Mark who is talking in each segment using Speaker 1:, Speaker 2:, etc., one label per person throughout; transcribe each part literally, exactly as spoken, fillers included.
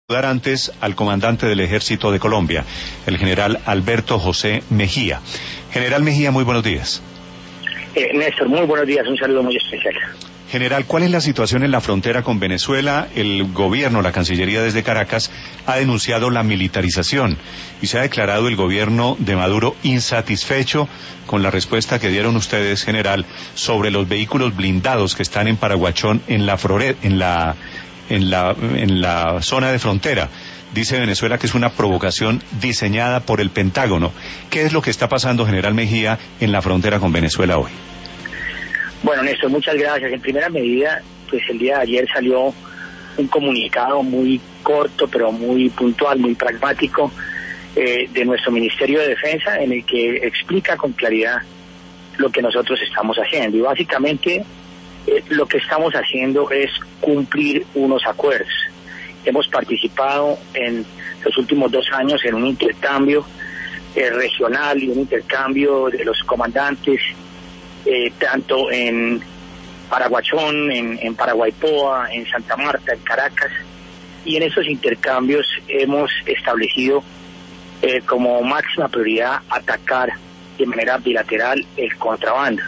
Speaker 1: Dar antes al comandante del Ejército de Colombia, el general Alberto José Mejía. General Mejía, muy buenos días.
Speaker 2: Eh, Néstor, muy buenos días, un saludo muy especial.
Speaker 1: General, ¿cuál es la situación en la frontera con Venezuela? El gobierno, la Cancillería desde Caracas, ha denunciado la militarización y se ha declarado el gobierno de Maduro insatisfecho con la respuesta que dieron ustedes, general, sobre los vehículos blindados que están en Paraguachón, en la Flore- en la en la en la zona de frontera. Dice Venezuela que es una provocación diseñada por el Pentágono. ¿Qué es lo que está pasando, general Mejía, en la frontera con Venezuela hoy?
Speaker 2: Bueno, Néstor, muchas gracias. En primera medida, pues el día de ayer salió un comunicado muy corto, pero muy puntual, muy pragmático, eh, de nuestro Ministerio de Defensa, en el que explica con claridad lo que nosotros estamos haciendo. Y básicamente eh, lo que estamos haciendo es cumplir unos acuerdos. Hemos participado en los últimos dos años en un intercambio eh, regional y un intercambio de los comandantes, Eh, tanto en Paraguachón, en, en Paraguaypoa, en Santa Marta, en Caracas, y en esos intercambios hemos establecido eh, como máxima prioridad atacar de manera bilateral el contrabando,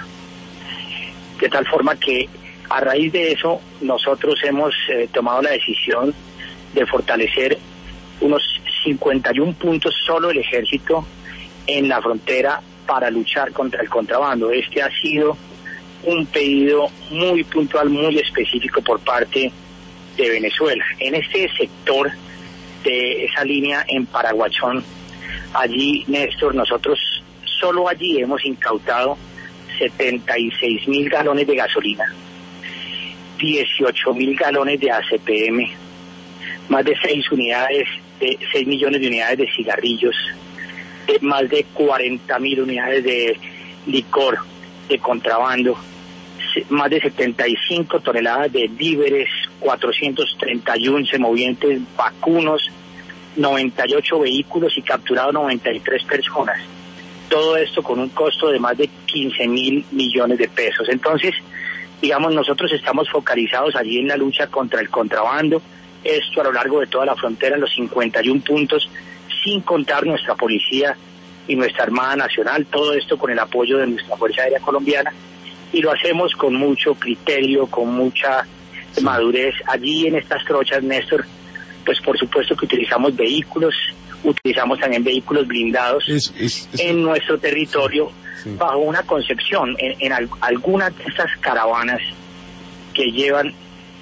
Speaker 2: de tal forma que a raíz de eso nosotros hemos eh, tomado la decisión de fortalecer unos cincuenta y uno puntos solo el ejército en la frontera para luchar contra el contrabando. Este ha sido un pedido muy puntual, muy específico por parte de Venezuela. En este sector de esa línea en Paraguachón, allí, Néstor, nosotros solo allí hemos incautado setenta y seis mil galones de gasolina, dieciocho mil galones de A C P M, más de seis unidades, de seis millones de unidades de cigarrillos, más de cuarenta mil unidades de licor de contrabando, más de setenta y cinco toneladas de víveres, cuatrocientos treinta y uno semovientes vacunos, noventa y ocho vehículos y capturado noventa y tres personas. Todo esto con un costo de más de quince mil millones de pesos. Entonces, digamos, nosotros estamos focalizados allí en la lucha contra el contrabando, esto a lo largo de toda la frontera, en los cincuenta y uno puntos, sin contar nuestra policía y nuestra Armada Nacional, todo esto con el apoyo de nuestra Fuerza Aérea Colombiana, y lo hacemos con mucho criterio, con mucha sí. madurez. Allí en estas trochas, Néstor, pues por supuesto que utilizamos vehículos, utilizamos también vehículos blindados es, es, es, en nuestro territorio, sí. bajo una concepción, en, en al, algunas de estas caravanas que llevan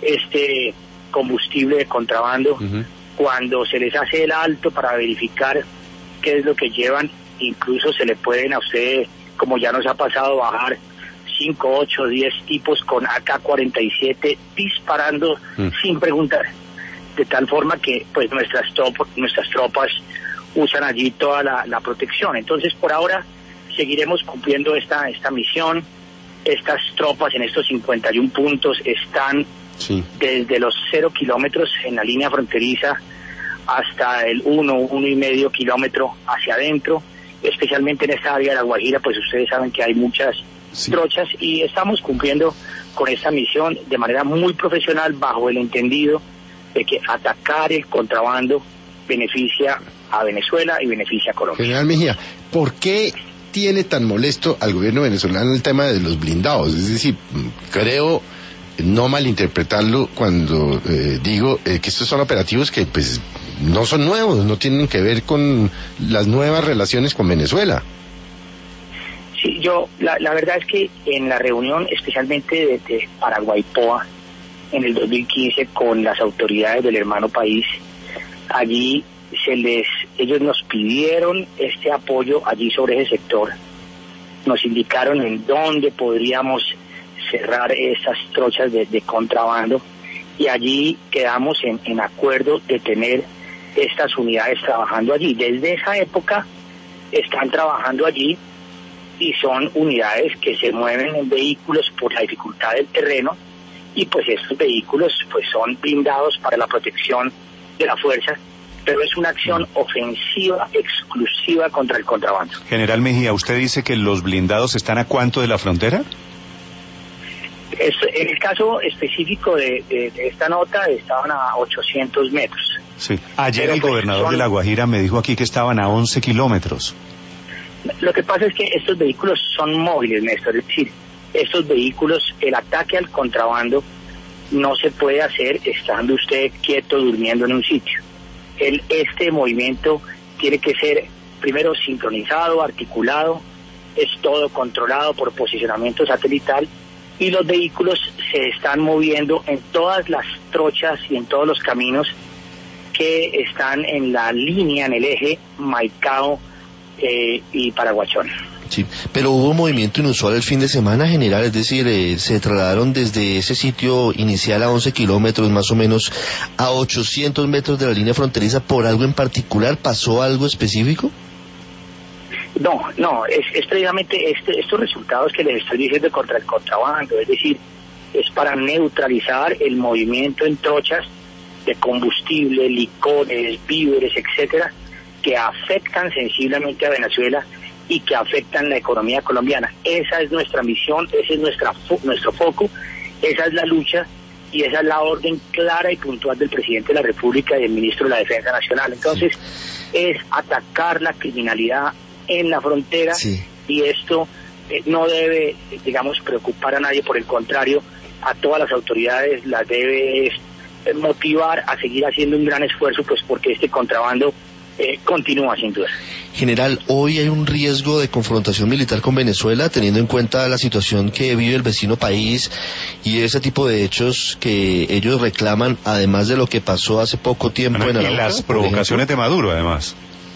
Speaker 2: este combustible de contrabando, uh-huh. cuando se les hace el alto para verificar qué es lo que llevan, incluso se le pueden a usted, como ya nos ha pasado, bajar cinco, ocho, diez tipos con A K cuarenta y siete disparando mm. sin preguntar, de tal forma que pues nuestras, top, nuestras tropas usan allí toda la, la protección. Entonces, por ahora seguiremos cumpliendo esta, esta misión. Estas tropas en estos cincuenta y uno puntos están sí. desde los cero kilómetros en la línea fronteriza hasta el uno, uno y medio kilómetro hacia adentro, especialmente en esta área de La Guajira, pues ustedes saben que hay muchas sí. trochas, y estamos cumpliendo con esta misión de manera muy profesional, bajo el entendido de que atacar el contrabando beneficia a Venezuela y beneficia a Colombia.
Speaker 3: General Mejía, ¿por qué tiene tan molesto al gobierno venezolano el tema de los blindados? Es decir, creo no malinterpretarlo cuando eh, digo eh, que estos son operativos que pues no son nuevos, no tienen que ver con las nuevas relaciones con Venezuela.
Speaker 2: Sí, yo, la, la verdad es que en la reunión, especialmente de, de Paraguaypoa, en el dos mil quince, con las autoridades del hermano país, allí se les, ellos nos pidieron este apoyo allí sobre ese sector, nos indicaron en dónde podríamos cerrar esas trochas de, de contrabando, y allí quedamos en, en acuerdo de tener estas unidades trabajando allí. Desde esa época están trabajando allí, y son unidades que se mueven en vehículos por la dificultad del terreno, y pues estos vehículos pues son blindados para la protección de la fuerza, pero es una acción ofensiva exclusiva contra el contrabando.
Speaker 1: General Mejía, ¿usted dice que los blindados están a cuánto de la frontera?
Speaker 2: Es, en el caso específico de, de, de esta nota, estaban a ochocientos metros.
Speaker 1: Sí. Ayer
Speaker 2: Pero,
Speaker 1: el
Speaker 2: pues,
Speaker 1: gobernador
Speaker 2: son...
Speaker 1: de La Guajira me dijo aquí que estaban a once kilómetros.
Speaker 2: Lo que pasa es que estos vehículos son móviles, Néstor, es decir, estos vehículos, el ataque al contrabando no se puede hacer estando usted quieto durmiendo en un sitio. El, este movimiento tiene que ser primero sincronizado, articulado, es todo controlado por posicionamiento satelital y los vehículos se están moviendo en todas las trochas y en todos los caminos que están en la línea, en el eje Maicao eh, y Paraguachón.
Speaker 4: Sí, pero hubo un movimiento inusual el fin de semana, general, es decir, eh, se trasladaron desde ese sitio inicial a once kilómetros más o menos a ochocientos metros de la línea fronteriza. ¿Por algo en particular? ¿Pasó algo específico?
Speaker 2: No, no, es, es precisamente este, estos resultados que les estoy diciendo contra el contrabando, es decir, es para neutralizar el movimiento en trochas de combustible, licores, víveres, etcétera, que afectan sensiblemente a Venezuela y que afectan la economía colombiana. Esa es nuestra misión, ese es nuestra fo- nuestro foco, esa es la lucha y esa es la orden clara y puntual del presidente de la República y del ministro de la Defensa Nacional. Entonces, es atacar la criminalidad en la frontera, sí. Y esto eh, no debe, digamos, preocupar a nadie, por el contrario, a todas las autoridades las debe eh, motivar a seguir haciendo un gran esfuerzo, pues porque este contrabando eh, continúa sin duda.
Speaker 4: General, hoy hay un riesgo de confrontación militar con Venezuela, teniendo en cuenta la situación que vive el vecino país y ese tipo de hechos que ellos reclaman, además de lo que pasó hace poco tiempo bueno, en Arauca.
Speaker 1: Y las provocaciones de Maduro, además.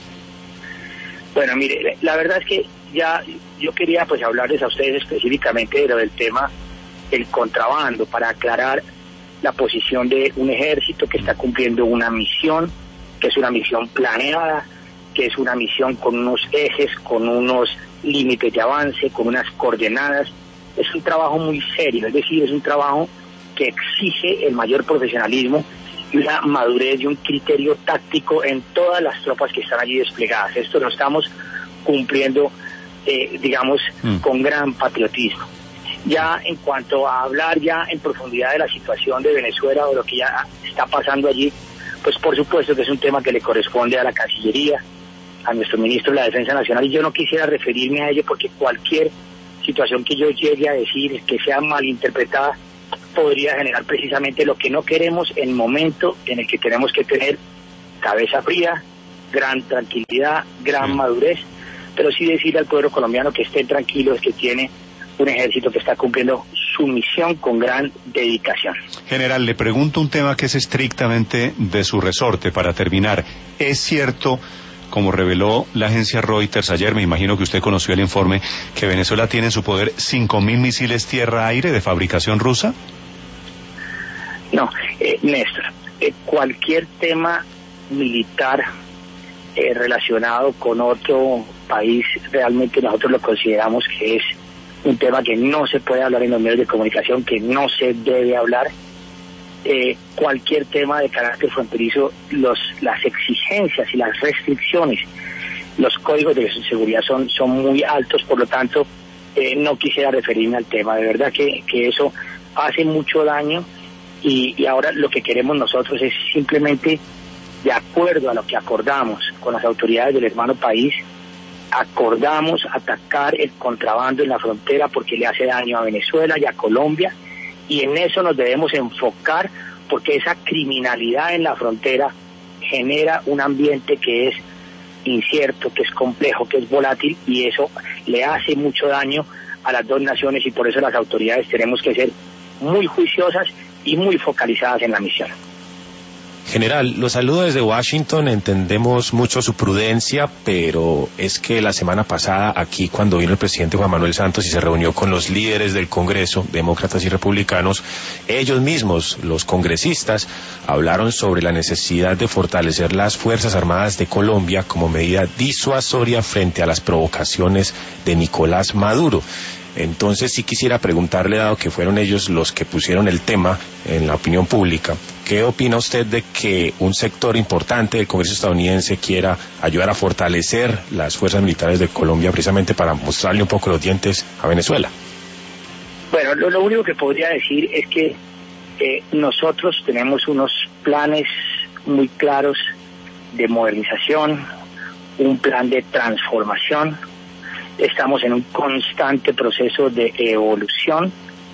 Speaker 2: Bueno, mire, la verdad es que ya yo quería pues hablarles a ustedes específicamente de lo del tema del contrabando, para aclarar la posición de un ejército que está cumpliendo una misión, que es una misión planeada, que es una misión con unos ejes, con unos límites de avance, con unas coordenadas. Es un trabajo muy serio, es decir, es un trabajo que exige el mayor profesionalismo y una madurez y un criterio táctico en todas las tropas que están allí desplegadas. Esto lo estamos cumpliendo, eh, digamos, mm. con gran patriotismo. Ya en cuanto a hablar ya en profundidad de la situación de Venezuela o lo que ya está pasando allí, pues por supuesto que es un tema que le corresponde a la Cancillería, a nuestro ministro de la Defensa Nacional, y yo no quisiera referirme a ello porque cualquier situación que yo llegue a decir que sea malinterpretada podría generar precisamente lo que no queremos en el momento en el que tenemos que tener cabeza fría, gran tranquilidad, gran sí. madurez, pero sí decirle al pueblo colombiano que estén tranquilos, que tiene un ejército que está cumpliendo su misión con gran dedicación.
Speaker 1: General, le pregunto un tema que es estrictamente de su resorte para terminar. ¿Es cierto, como reveló la agencia Reuters ayer, me imagino que usted conoció el informe, que Venezuela tiene en su poder cinco mil misiles tierra-aire de fabricación rusa?
Speaker 2: No, eh, Néstor, eh, cualquier tema militar eh, relacionado con otro país, realmente nosotros lo consideramos que es un tema que no se puede hablar en los medios de comunicación, que no se debe hablar. Eh, cualquier tema de carácter fronterizo, los, las exigencias y las restricciones, los códigos de seguridad son, son muy altos, por lo tanto, eh, no quisiera referirme al tema. De verdad que, que eso hace mucho daño. Y, y ahora lo que queremos nosotros es simplemente, de acuerdo a lo que acordamos con las autoridades del hermano país, acordamos atacar el contrabando en la frontera porque le hace daño a Venezuela y a Colombia, y en eso nos debemos enfocar porque esa criminalidad en la frontera genera un ambiente que es incierto, que es complejo, que es volátil, y eso le hace mucho daño a las dos naciones, y por eso las autoridades tenemos que ser muy juiciosas y muy focalizadas en la misión.
Speaker 5: General, lo saludo desde Washington, entendemos mucho su prudencia, pero es que la semana pasada aquí, cuando vino el presidente Juan Manuel Santos y se reunió con los líderes del Congreso, demócratas y republicanos, ellos mismos, los congresistas, hablaron sobre la necesidad de fortalecer las Fuerzas Armadas de Colombia como medida disuasoria frente a las provocaciones de Nicolás Maduro. Entonces sí quisiera preguntarle, dado que fueron ellos los que pusieron el tema en la opinión pública, ¿qué opina usted de que un sector importante del Congreso estadounidense quiera ayudar a fortalecer las fuerzas militares de Colombia precisamente para mostrarle un poco los dientes a Venezuela?
Speaker 2: Bueno, lo, lo único que podría decir es que eh, nosotros tenemos unos planes muy claros de modernización, un plan de transformación. Estamos en un constante proceso de evolución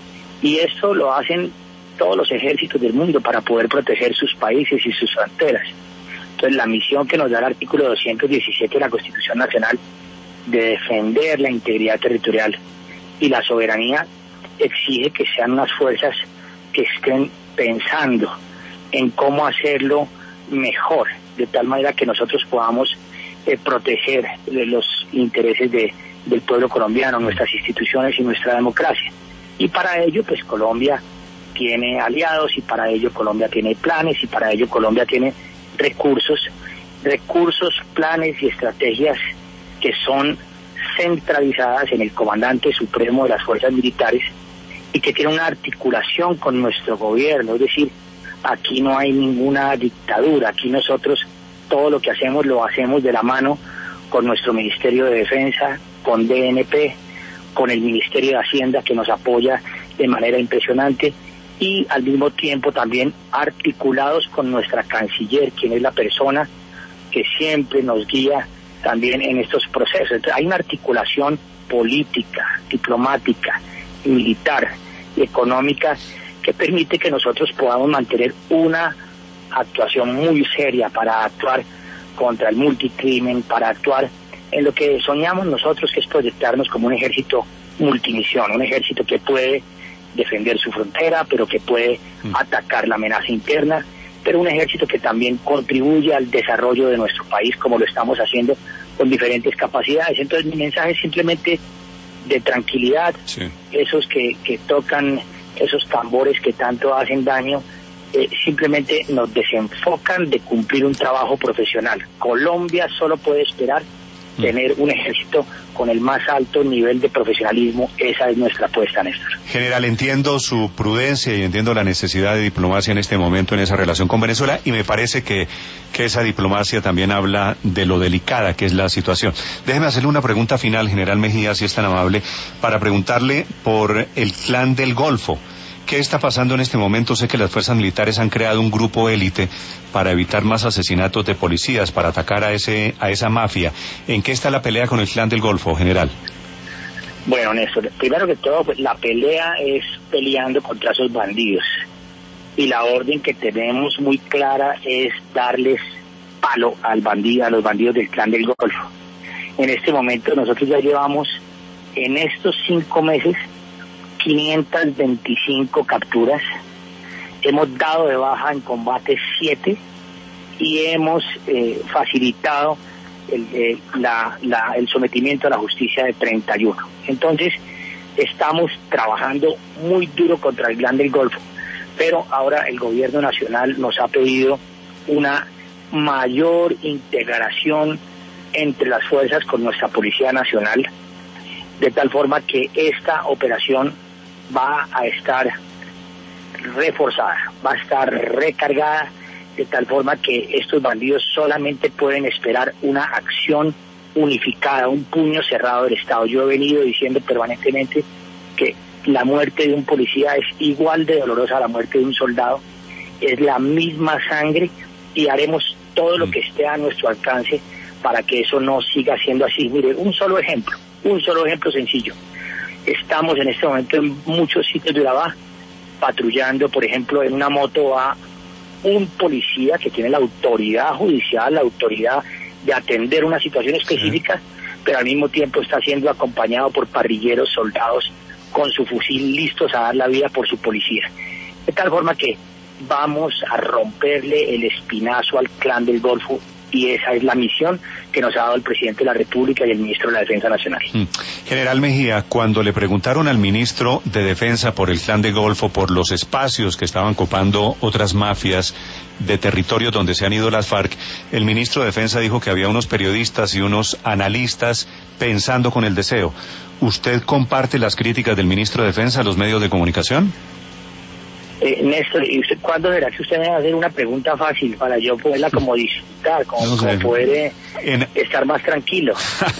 Speaker 2: y esto lo hacen todos los ejércitos del mundo para poder proteger sus países y sus fronteras. Entonces la misión que nos da el artículo doscientos diecisiete de la Constitución Nacional de defender la integridad territorial y la soberanía exige que sean unas fuerzas que estén pensando en cómo hacerlo mejor, de tal manera que nosotros podamos eh, proteger los intereses de, del pueblo colombiano, nuestras instituciones y nuestra democracia. Y para ello, pues Colombia tiene aliados y para ello Colombia tiene planes y para ello Colombia tiene recursos, recursos, planes y estrategias que son centralizadas en el comandante supremo de las fuerzas militares y que tiene una articulación con nuestro gobierno. Es decir, aquí no hay ninguna dictadura, aquí nosotros todo lo que hacemos lo hacemos de la mano con nuestro Ministerio de Defensa, con D N P, con el Ministerio de Hacienda que nos apoya de manera impresionante y al mismo tiempo también articulados con nuestra canciller, quien es la persona que siempre nos guía también en estos procesos. Entonces, hay una articulación política, diplomática, militar y económica que permite que nosotros podamos mantener una actuación muy seria para actuar contra el multicrimen, para actuar en lo que soñamos nosotros, que es proyectarnos como un ejército multimisión, un ejército que puede defender su frontera, pero que puede mm. atacar la amenaza interna, pero un ejército que también contribuye al desarrollo de nuestro país, como lo estamos haciendo con diferentes capacidades. Entonces mi mensaje es simplemente de tranquilidad, sí. esos que, que tocan esos tambores que tanto hacen daño, eh, simplemente nos desenfocan de cumplir un trabajo profesional. Colombia solo puede esperar mm. tener un ejército con el más alto nivel de profesionalismo. Esa es nuestra apuesta, Néstor.
Speaker 1: General, entiendo su prudencia y entiendo la necesidad de diplomacia en este momento en esa relación con Venezuela y me parece que, que esa diplomacia también habla de lo delicada que es la situación. Déjeme hacerle una pregunta final, General Mejía, si es tan amable, para preguntarle por el Clan del Golfo. ¿Qué está pasando en este momento? Sé que las fuerzas militares han creado un grupo élite para evitar más asesinatos de policías, para atacar a ese a esa mafia. ¿En qué está la pelea con el Clan del Golfo, general?
Speaker 2: Bueno, Néstor, primero que todo, pues, la pelea es peleando contra esos bandidos. Y la orden que tenemos muy clara es darles palo al bandido, a los bandidos del Clan del Golfo. En este momento nosotros ya llevamos, en estos cinco meses, quinientas veinticinco capturas, hemos dado de baja en combate siete y hemos eh, facilitado el, eh, la, la, el sometimiento a la justicia de treinta y uno. Entonces estamos trabajando muy duro contra el Clan del Golfo, pero ahora el gobierno nacional nos ha pedido una mayor integración entre las fuerzas con nuestra Policía Nacional, de tal forma que esta operación va a estar reforzada, va a estar recargada, de tal forma que estos bandidos solamente pueden esperar una acción unificada, un puño cerrado del Estado. Yo he venido diciendo permanentemente que la muerte de un policía es igual de dolorosa a la muerte de un soldado, es la misma sangre y haremos todo lo que esté a nuestro alcance para que eso no siga siendo así. Mire, un solo ejemplo, un solo ejemplo sencillo. Estamos en este momento en muchos sitios de Urabá patrullando, por ejemplo, en una moto a un policía que tiene la autoridad judicial, la autoridad de atender una situación específica, sí. pero al mismo tiempo está siendo acompañado por parrilleros, soldados con su fusil listos a dar la vida por su policía. De tal forma que vamos a romperle el espinazo al Clan del Golfo y esa es la misión que nos ha dado el presidente de la República y el ministro de la Defensa Nacional. Mm.
Speaker 1: General Mejía, cuando le preguntaron al ministro de Defensa por el Clan del Golfo, por los espacios que estaban copando otras mafias de territorios donde se han ido las FARC, el ministro de Defensa dijo que había unos periodistas y unos analistas pensando con el deseo. ¿Usted comparte las críticas del ministro de Defensa a los medios de comunicación?
Speaker 2: Eh, Néstor, ¿y usted, cuándo será que usted me va a hacer una pregunta fácil para yo poderla como disfrutar, como, no sé. como poder eh, en... estar más tranquilo?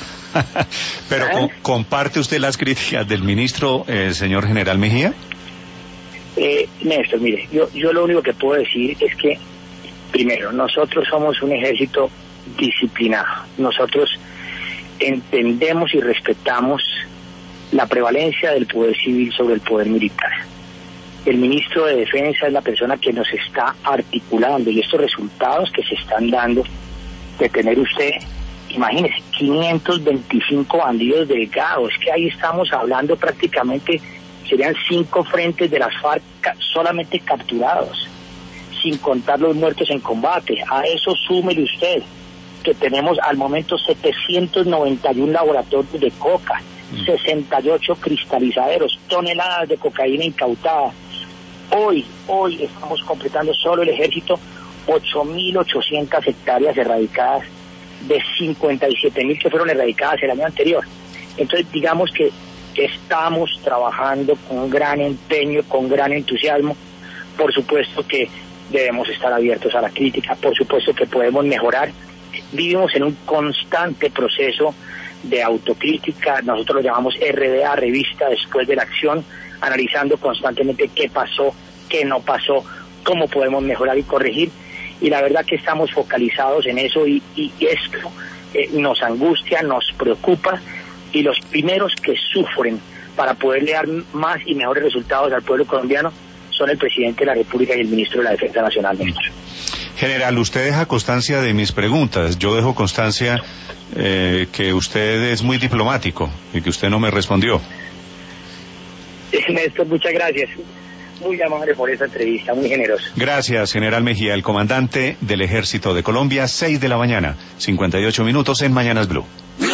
Speaker 1: Pero ¿Ah? com ¿comparte usted las críticas del ministro, eh, señor General Mejía?
Speaker 2: Eh, Néstor, mire, yo, yo lo único que puedo decir es que Primero, nosotros somos un ejército disciplinado. Nosotros entendemos y respetamos la prevalencia del poder civil sobre el poder militar. El ministro de Defensa es la persona que nos está articulando, y estos resultados que se están dando de tener usted, imagínese, quinientos veinticinco bandidos delgados, es que ahí estamos hablando prácticamente, serían cinco frentes de las FARC solamente capturados, sin contar los muertos en combate. A eso súmele usted que tenemos al momento setecientos noventa y uno laboratorios de coca, sesenta y ocho cristalizaderos, toneladas de cocaína incautada. Hoy, hoy estamos completando solo el ejército ocho mil ochocientas hectáreas erradicadas de cincuenta y siete mil que fueron erradicadas el año anterior. Entonces, digamos que estamos trabajando con gran empeño, con gran entusiasmo. Por supuesto que debemos estar abiertos a la crítica, por supuesto que podemos mejorar. Vivimos en un constante proceso de autocrítica, nosotros lo llamamos R D A, revista después de la acción, analizando constantemente qué pasó, qué no pasó, cómo podemos mejorar y corregir, y la verdad que estamos focalizados en eso, y, y esto eh, nos angustia, nos preocupa, y los primeros que sufren para poderle dar más y mejores resultados al pueblo colombiano son el presidente de la República y el ministro de la Defensa Nacional, ministro.
Speaker 1: General, usted deja constancia de mis preguntas. Yo dejo constancia eh, que usted es muy diplomático y que usted no me respondió.
Speaker 2: Néstor, muchas gracias. Muy amable por esa entrevista, muy generoso.
Speaker 1: Gracias, General Mejía, el comandante del Ejército de Colombia, seis de la mañana, cincuenta y ocho minutos en Mañanas Blue.